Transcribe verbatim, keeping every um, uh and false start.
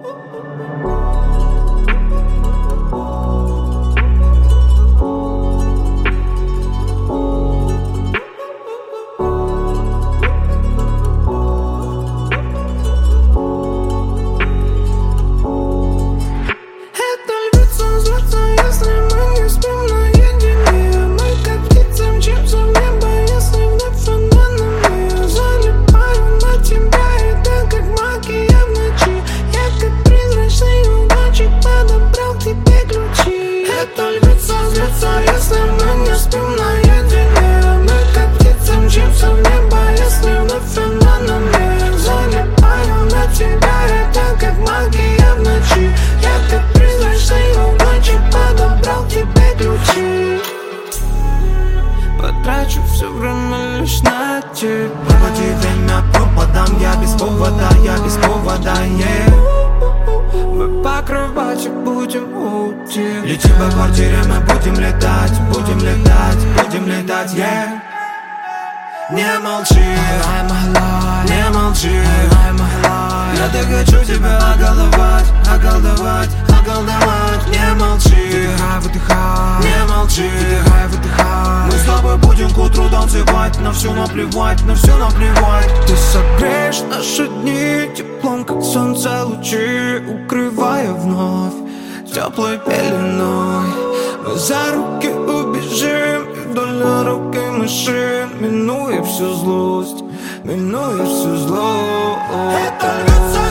Потрачу все время лишь на тебя. Проводи время пропадам, я без повода, я без повода, yeah. Мы по кровати будем утек. Летим по квартире, мы будем летать, будем летать, будем летать, yeah. Не молчи, не молчи, я так хочу тебя околдовать, околдовать, околдовать. Не молчи, выдыхай, выдыхай, не молчи, выдыхай, выдыхай. Мы с тобой будем к утру танцевать, на все наплевать, на все наплевать. Ты согреешь наши дни теплом, как солнце лучи, укрывая вновь теплой пеленой. Мы за руки убежим вдоль дороги машин, минуя всю злость, минуя всю злость. Это лицо